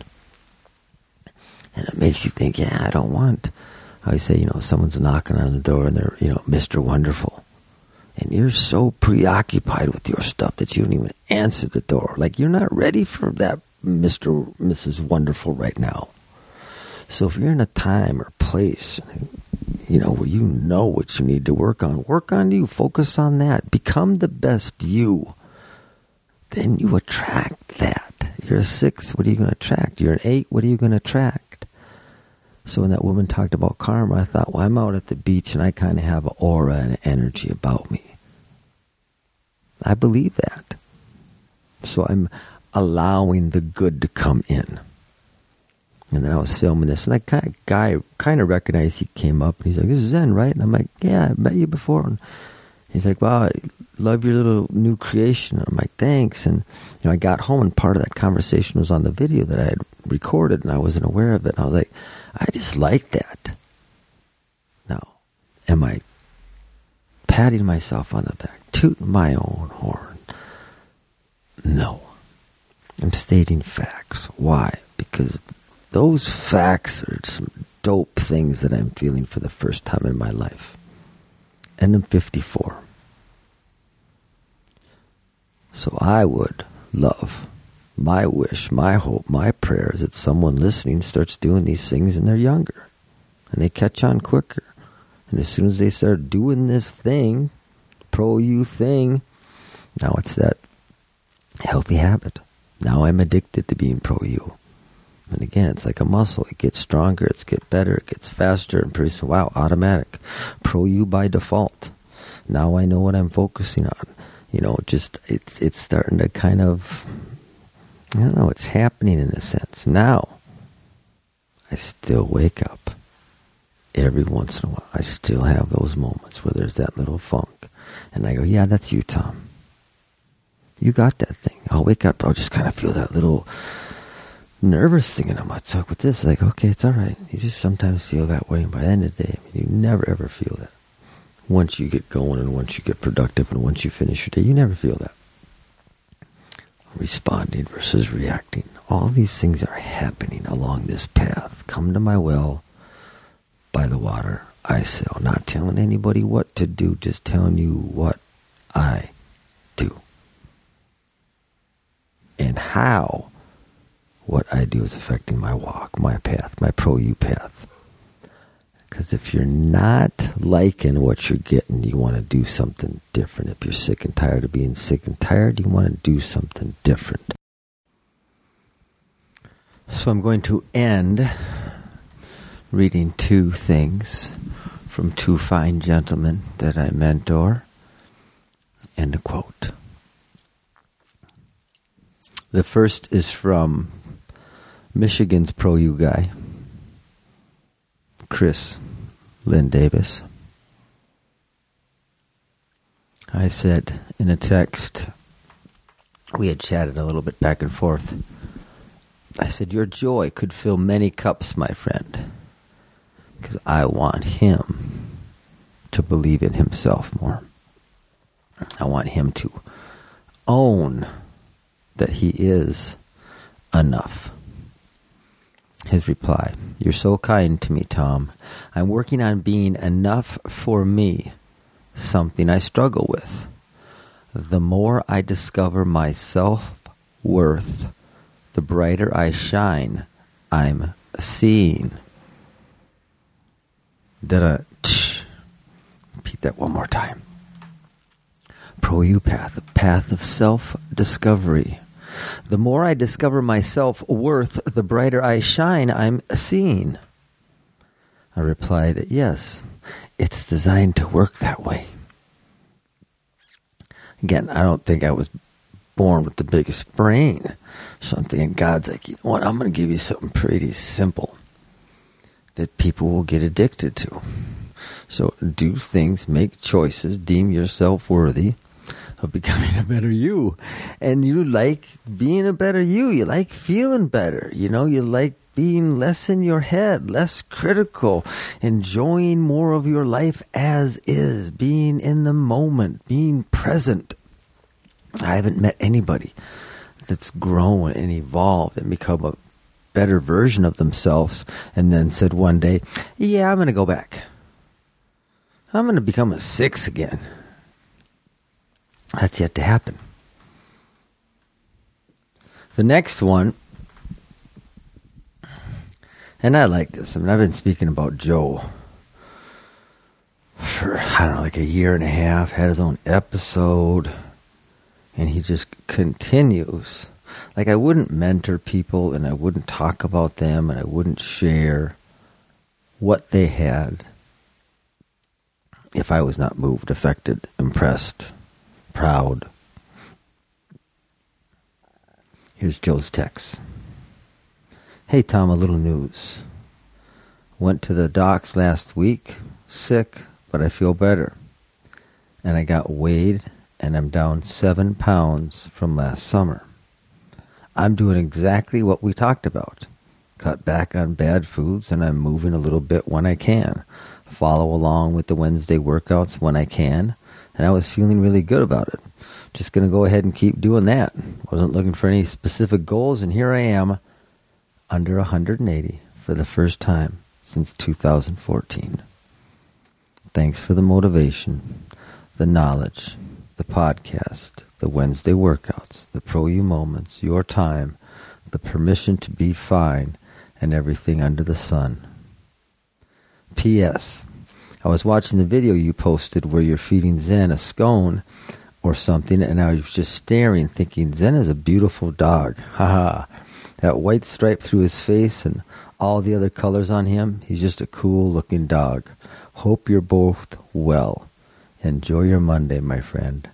And it makes you think, I don't want, I always say, someone's knocking on the door and they're, Mr. Wonderful. And you're so preoccupied with your stuff that you don't even answer the door. Like, you're not ready for that Mr. or Mrs. Wonderful right now. So if you're in a time or place, where you know what you need to work on you, focus on that, become the best you, then you attract that. You're a 6, what are you going to attract? You're an 8, what are you going to attract? So when that woman talked about karma, I thought, well, I'm out at the beach and I kind of have an aura and an energy about me. I believe that. So I'm allowing the good to come in. And then I was filming this, and that guy kind of recognized, he came up, and he's like, this is Zen, right? And I'm like, yeah, I met you before. And he's like, wow, I love your little new creation. And I'm like, thanks. And I got home, and part of that conversation was on the video that I had recorded, and I wasn't aware of it. And I was like, I just like that. Now, am I patting myself on the back, tooting my own horn? No. I'm stating facts. Why? Because those facts are some dope things that I'm feeling for the first time in my life. and I'm 54. So I would love, my wish, my hope, my prayer is that someone listening starts doing these things and they're younger. And they catch on quicker. And as soon as they start doing this thing, pro-you thing, now it's that healthy habit. Now I'm addicted to being pro-you. And again, it's like a muscle. It gets stronger, it gets better, it gets faster, and pretty soon, wow, automatic. Pro-you by default. Now I know what I'm focusing on. Just it's starting to kind of, I don't know, it's happening in a sense. Now, I still wake up. Every once in a while, I still have those moments where there's that little funk. And I go, yeah, that's you, Tom. You got that thing. I'll wake up, I'll just kind of feel that little nervous thing, and I'm like, talk with this. Like, okay, it's all right. You just sometimes feel that way. And by the end of the day, you never, ever feel that. Once you get going and once you get productive and once you finish your day, you never feel that. Responding versus reacting. All these things are happening along this path. Come to my well. By the water I sail. Not telling anybody what to do, just telling you what I do. And how what I do is affecting my walk, my path, my pro-you path. Because if you're not liking what you're getting, you want to do something different. If you're sick and tired of being sick and tired, you want to do something different. So I'm going to end reading two things from two fine gentlemen that I mentor. End of quote. The first is from Michigan's pro-you guy, Chris Lynn Davis. I said in a text, we had chatted a little bit back and forth. I said, your joy could fill many cups, my friend. Because I want him to believe in himself more. I want him to own that he is enough. His reply, you're so kind to me, Tom. I'm working on being enough for me, something I struggle with. The more I discover my self-worth, the brighter I shine. I'm seeing. Repeat that one more time. Pro-you path, a path of self-discovery. The more I discover my self-worth, the brighter I shine. I'm seeing. I replied, yes, it's designed to work that way. Again, I don't think I was born with the biggest brain. So I'm thinking God's like, you know what, I'm going to give you something pretty simple that people will get addicted to. So do things, make choices, deem yourself worthy of becoming a better you. And you like being a better you. You like feeling better. You like being less in your head, less critical, enjoying more of your life as is, being in the moment, being present. I haven't met anybody that's grown and evolved and become a better version of themselves and then said one day, yeah, I'm going to go back. I'm going to become a 6 again. That's yet to happen. The next one, and I like this. I've been speaking about Joe for, like a year and a half, had his own episode, and he just continues. Like, I wouldn't mentor people, and I wouldn't talk about them, and I wouldn't share what they had if I was not moved, affected, impressed, proud. Here's Joe's text. Hey, Tom, a little news. Went to the docs last week, sick, but I feel better. And I got weighed, and I'm down 7 pounds from last summer. I'm doing exactly what we talked about. Cut back on bad foods, and I'm moving a little bit when I can. Follow along with the Wednesday workouts when I can. And I was feeling really good about it. Just going to go ahead and keep doing that. Wasn't looking for any specific goals, and here I am, under 180 for the first time since 2014. Thanks for the motivation, the knowledge, the podcast, the Wednesday workouts, the Pro You moments, your time, the permission to be fine, and everything under the sun. P.S. I was watching the video you posted where you're feeding Zen a scone or something, and I was just staring, thinking, Zen is a beautiful dog. Haha. That white stripe through his face and all the other colors on him, he's just a cool-looking dog. Hope you're both well. Enjoy your Monday, my friend.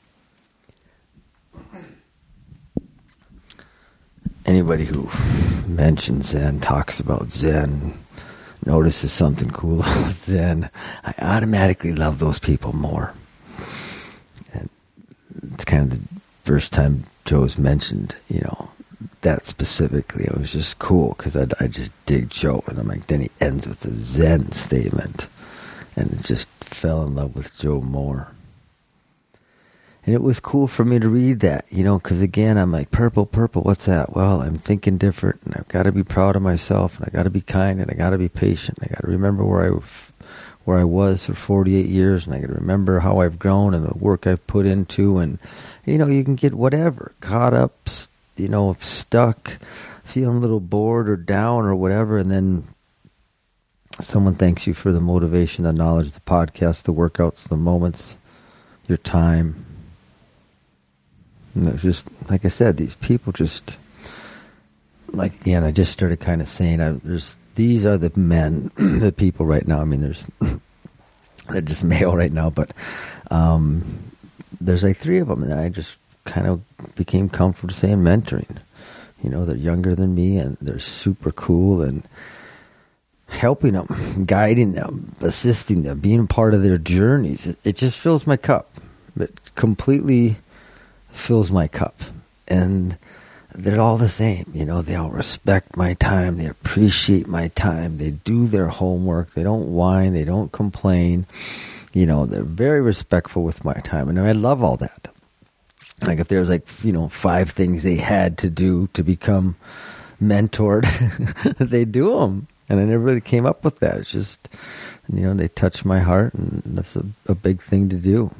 Anybody who mentions Zen, talks about Zen, notices something cool about Zen, I automatically love those people more. And it's kind of the first time Joe's mentioned, that specifically. It was just cool because I just dig Joe. And I'm like, then he ends with a Zen statement. And just fell in love with Joe more. And it was cool for me to read that, because again, I'm like, purple, what's that? Well, I'm thinking different, and I've got to be proud of myself, and I got to be kind, and I got to be patient. I got to remember where I was for 48 years, and I got to remember how I've grown and the work I've put into, and you can get whatever, caught up, stuck, feeling a little bored or down or whatever, and then someone thanks you for the motivation, the knowledge, the podcast, the workouts, the moments, your time. And it's just, like I said, these people just, like, again, I just started kind of saying, these are the men, the people right now. I mean, they're just male right now, but there's like 3 of them, and I just kind of became comfortable saying mentoring. They're younger than me, and they're super cool, and helping them, guiding them, assisting them, being part of their journeys. It just fills my cup. It completely fills my cup. And they're all the same. They all respect my time. They appreciate my time. They do their homework. They don't whine. They don't complain. They're very respectful with my time. And I love all that. Like if there's 5 things they had to do to become mentored, they do them. And I never really came up with that. It's just, they touch my heart, and that's a big thing to do.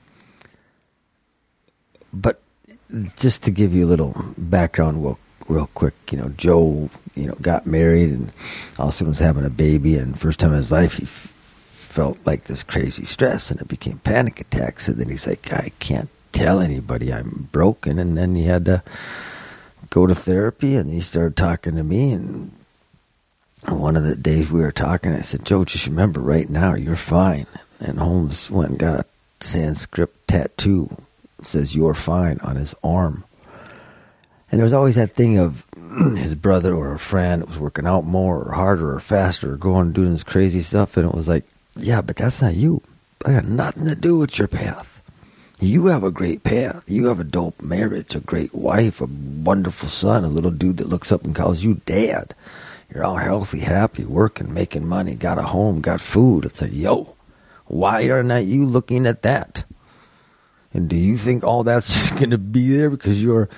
But just to give you a little background real quick, Joe, got married and also was having a baby, and first time in his life he felt like this crazy stress, and it became panic attacks, and then he's like, I can't tell anybody I'm broken, and then he had to go to therapy, and he started talking to me, and one of the days we were talking, I said, Joe, just remember right now, you're fine. And Holmes went and got a Sanskrit tattoo that says you're fine on his arm. And there was always that thing of his brother or a friend that was working out more or harder or faster or going and doing this crazy stuff. And it was like, yeah, but that's not you. I got nothing to do with your path. You have a great path. You have a dope marriage, a great wife, a wonderful son, a little dude that looks up and calls you dad. You're all healthy, happy, working, making money, got a home, got food. It's like, yo, why are not you looking at that? And do you think all that's just going to be there because you're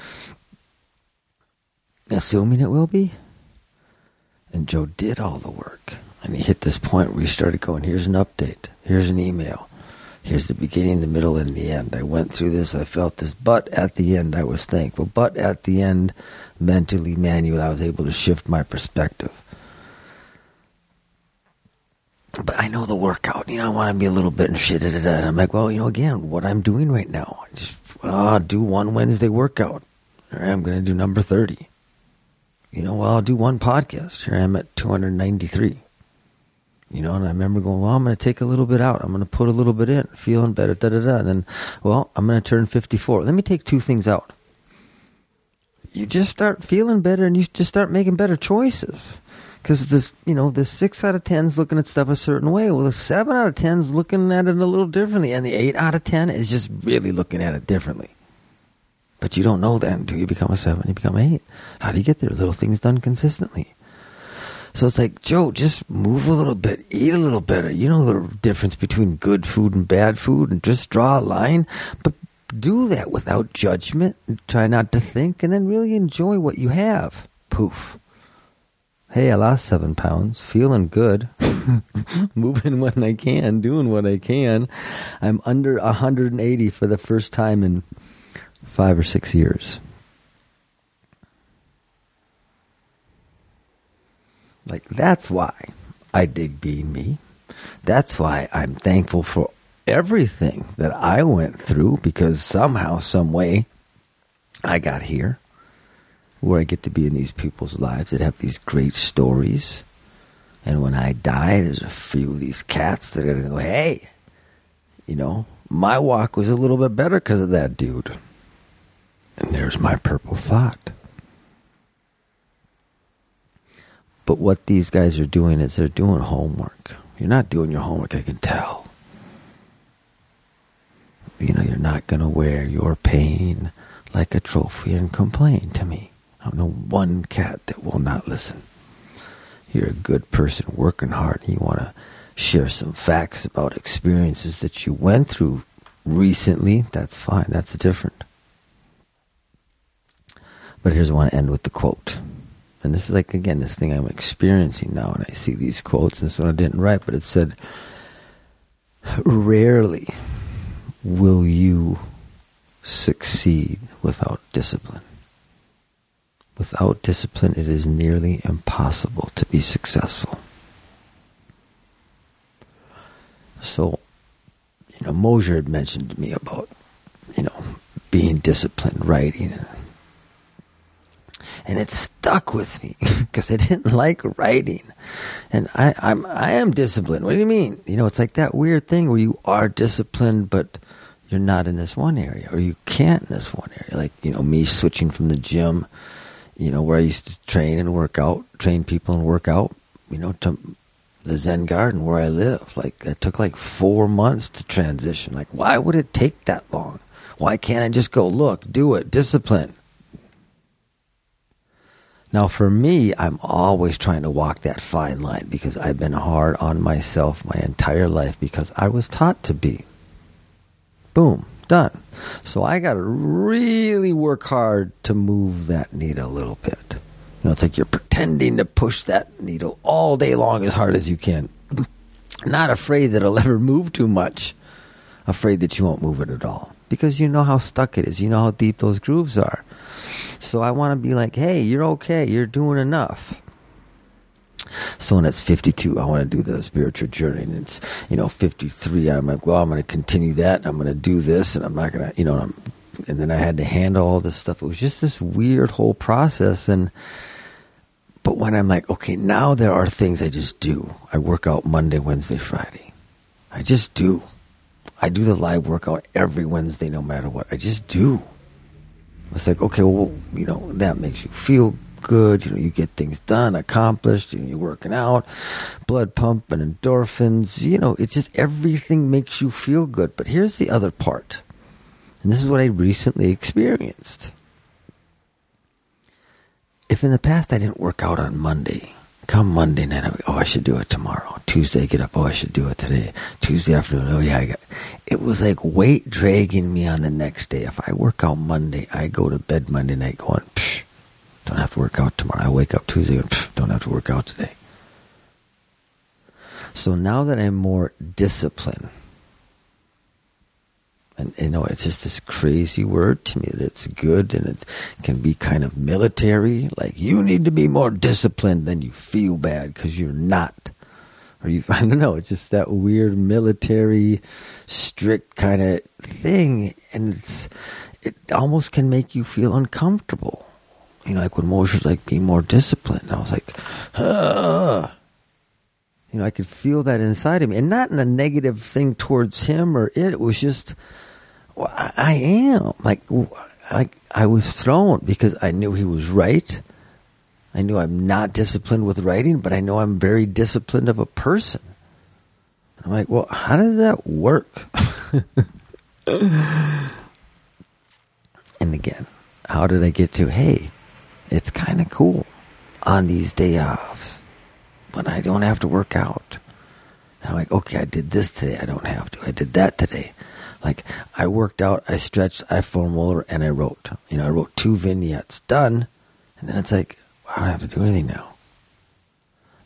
assuming it will be? And Joe did all the work. And he hit this point where he started going, here's an update. Here's an email. Here's the beginning, the middle, and the end. I went through this. I felt this. But at the end, I was thankful. But at the end, mentally, manually, I was able to shift my perspective. But I know the workout. I want to be a little bit and shit. And I'm like, well, again, what I'm doing right now. I just do one Wednesday workout. Here I am going to do number 30. I'll do one podcast. Here I am at 293. And I remember going, well, I'm going to take a little bit out. I'm going to put a little bit in. Feeling better, da-da-da. And then, well, I'm going to turn 54. Let me take 2 things out. You just start feeling better, and you just start making better choices. Because this 6 out of 10 is looking at stuff a certain way. Well, the 7 out of 10 is looking at it a little differently. And the 8 out of 10 is just really looking at it differently. But you don't know that until you become a 7, you become 8. How do you get there? Little things done consistently. So it's like, Joe, just move a little bit, eat a little better. You know the difference between good food and bad food, and just draw a line. But do that without judgment. Try not to think, and then really enjoy what you have. Poof. Hey, I lost 7 pounds, feeling good, moving when I can, doing what I can. I'm under 180 for the first time in 5 or 6 years. Like, that's why I dig being me. That's why I'm thankful for everything that I went through, because somehow, some way, I got here where I get to be in these people's lives that have these great stories. And when I die, there's a few of these cats that are going to go, hey, my walk was a little bit better because of that dude. And there's my purple thought. But what these guys are doing is they're doing homework. You're not doing your homework, I can tell. You're not going to wear your pain like a trophy and complain to me. I'm the one cat that will not listen. You're a good person working hard and you want to share some facts about experiences that you went through recently. That's fine. That's different. But here's I want to end with the quote. And this is like, again, this thing I'm experiencing now, and I see these quotes, and this one I didn't write, but it said, rarely will you succeed without discipline. Without discipline, it is nearly impossible to be successful. So, Mosier had mentioned to me about, being disciplined, writing, and it stuck with me because I didn't like writing. And I am disciplined. What do you mean? It's like that weird thing where you are disciplined, but you're not in this one area, or you can't in this one area. Like, me switching from the gym, where I used to train people and work out, to the Zen garden where I live. Like, that took like 4 months to transition. Like, why would it take that long? Why can't I just go, look, do it, discipline? Now, for me, I'm always trying to walk that fine line because I've been hard on myself my entire life because I was taught to be. Boom, done. So I got to really work hard to move that needle a little bit. It's like you're pretending to push that needle all day long as hard as you can. Not afraid that it'll ever move too much. Afraid that you won't move it at all. Because you know how stuck it is. You know how deep those grooves are. So I want to be like, hey, you're okay. You're doing enough. So when it's 52, I want to do the spiritual journey. And it's, 53, I'm like, well, I'm going to continue that. I'm going to do this. And I'm not going to, and then I had to handle all this stuff. It was just this weird whole process. But when I'm like, okay, now there are things I just do. I work out Monday, Wednesday, Friday. I just do. I do the live workout every Wednesday, no matter what. I just do. It's like, okay, well, that makes you feel good. You get things done, accomplished. You're working out, blood pump and endorphins. It's just everything makes you feel good. But here's the other part. And this is what I recently experienced. If in the past I didn't work out on Monday, come Monday night, I'm like, I should do it tomorrow. Tuesday, get up, I should do it today. Tuesday afternoon, it was like weight dragging me on the next day. If I work out Monday, I go to bed Monday night going, don't have to work out tomorrow. I wake up Tuesday going, don't have to work out today. So now that I'm more disciplined, and it's just this crazy word to me that it's good and it can be kind of military. Like, you need to be more disciplined, then you feel bad because you're not. Or I don't know, it's just that weird military, strict kind of thing. And it almost can make you feel uncomfortable. Like when Moshe's like, be more disciplined. I was like, I could feel that inside of me. And not in a negative thing towards him or it. It was just, well, I am. Like, I was thrown because I knew he was right. I knew I'm not disciplined with writing, but I know I'm very disciplined of a person. I'm like, well, how does that work? And again, how did I get to, hey, it's kind of cool on these day offs when I don't have to work out. And I'm like, okay, I did this today. I don't have to. I did that today. Like, I worked out, I stretched, I foam roller, and I wrote. I wrote 2 vignettes. Done. And then it's like, I don't have to do anything now.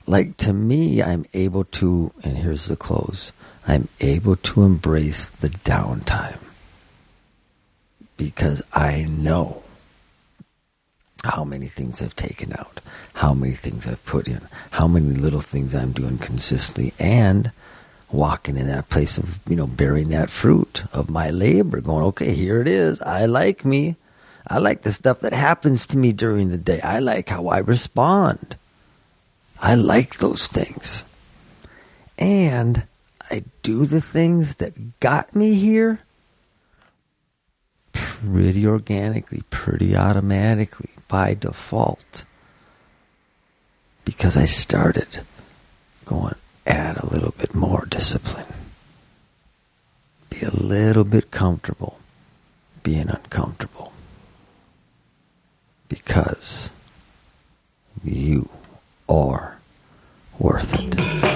Like, to me, I'm able to, and here's the close, I'm able to embrace the downtime because I know how many things I've taken out, how many things I've put in, how many little things I'm doing consistently, and walking in that place of, bearing that fruit of my labor, going, okay, here it is. I like me. I like the stuff that happens to me during the day. I like how I respond. I like those things. And I do the things that got me here pretty organically, pretty automatically, by default. Because I started going, add a little bit more discipline. Be a little bit comfortable being uncomfortable. Because you are worth it.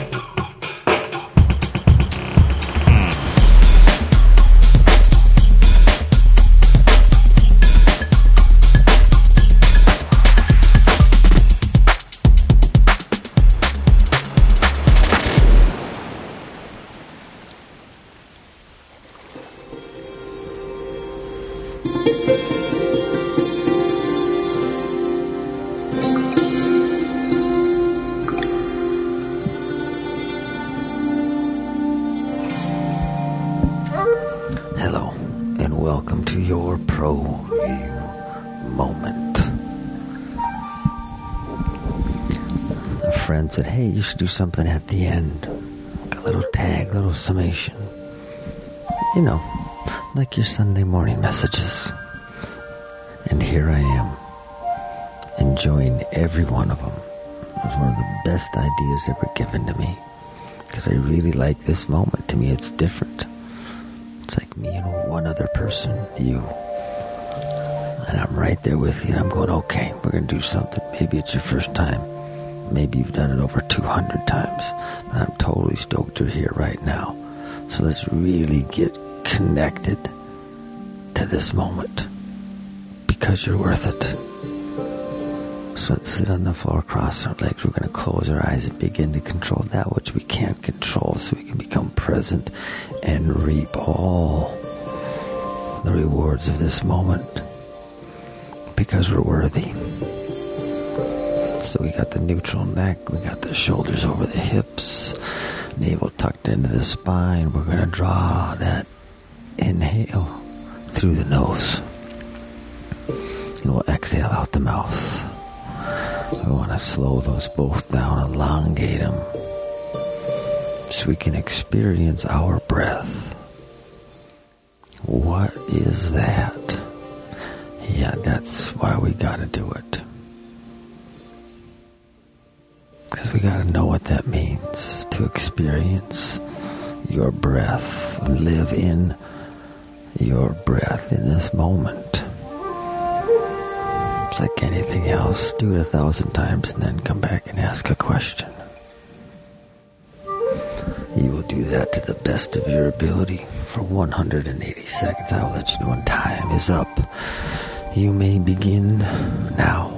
Hello, and welcome to your Pro You moment. A friend said, hey, you should do something at the end. Like a little tag, little summation. Like your Sunday morning messages. And here I am, enjoying every one of them. It was one of the best ideas ever given to me. Because I really like this moment. To me, it's different. It's like me and one other person, you. And I'm right there with you, and I'm going, okay, we're going to do something. Maybe it's your first time. Maybe you've done it over 200 times. But I'm totally stoked you're here right now. So let's really get connected to this moment. Because you're worth it. So let's sit on the floor, cross our legs. We're going to close our eyes and begin to control that which we can't control so we can become present and reap all the rewards of this moment because we're worthy. So we got the neutral neck, we got the shoulders over the hips, navel tucked into the spine. We're going to draw that inhale through the nose. And we'll exhale out the mouth. We want to slow those both down, elongate them, so we can experience our breath. What is that? Yeah, that's why we got to do it. Because we got to know what that means to experience your breath and live in your breath in this moment. It's like anything else. Do it 1,000 times and then come back and ask a question. You will do that to the best of your ability for 180 seconds. I will let you know when time is up. You may begin now.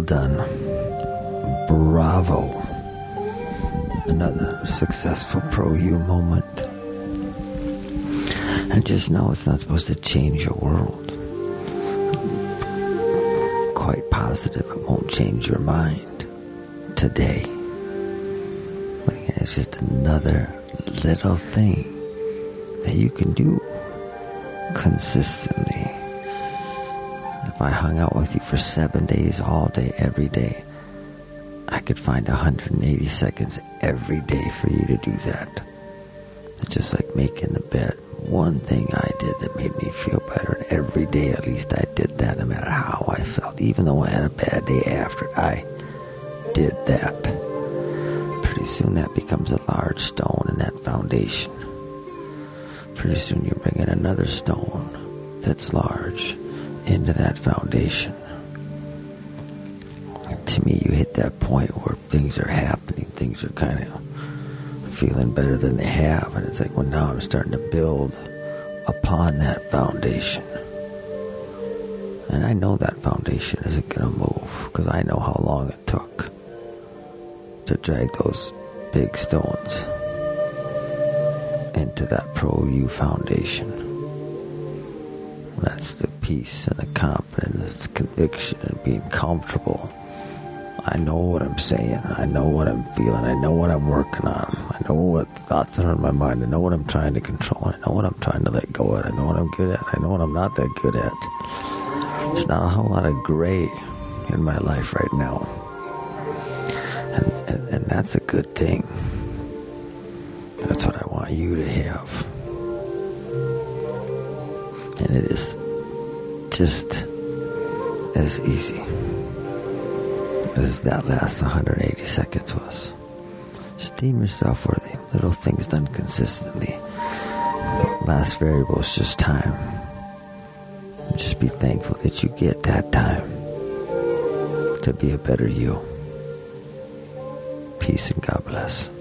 done. Bravo. Another successful Pro You moment. And just know it's not supposed to change your world. Quite positive it won't change your mind today. But again, it's just another little thing that you can do consistently. If I hung out with you for 7 days, all day, every day, I could find 180 seconds every day for you to do that. It's just like making the bed. One thing I did that made me feel better, and every day at least I did that, no matter how I felt, even though I had a bad day after, I did that. Pretty soon that becomes a large stone in that foundation. Pretty soon you're bringing another stone that's large into that foundation. And to me, you hit that point where things are happening, things are kind of feeling better than they have, and it's like, well, now I'm starting to build upon that foundation. And I know that foundation isn't going to move, because I know how long it took to drag those big stones into that Pro You foundation. That's the peace and the confidence, the conviction, and being comfortable. I know what I'm saying. I know what I'm feeling. I know what I'm working on. I know what thoughts are in my mind. I know what I'm trying to control. I know what I'm trying to let go of. I know what I'm good at. I know what I'm not that good at. There's not a whole lot of gray in my life right now. And that's a good thing. That's what I want you to have. And it is just as easy as that last 180 seconds was. Just deem yourself worthy. Little things done consistently. Last variable is just time. And just be thankful that you get that time to be a better you. Peace and God bless.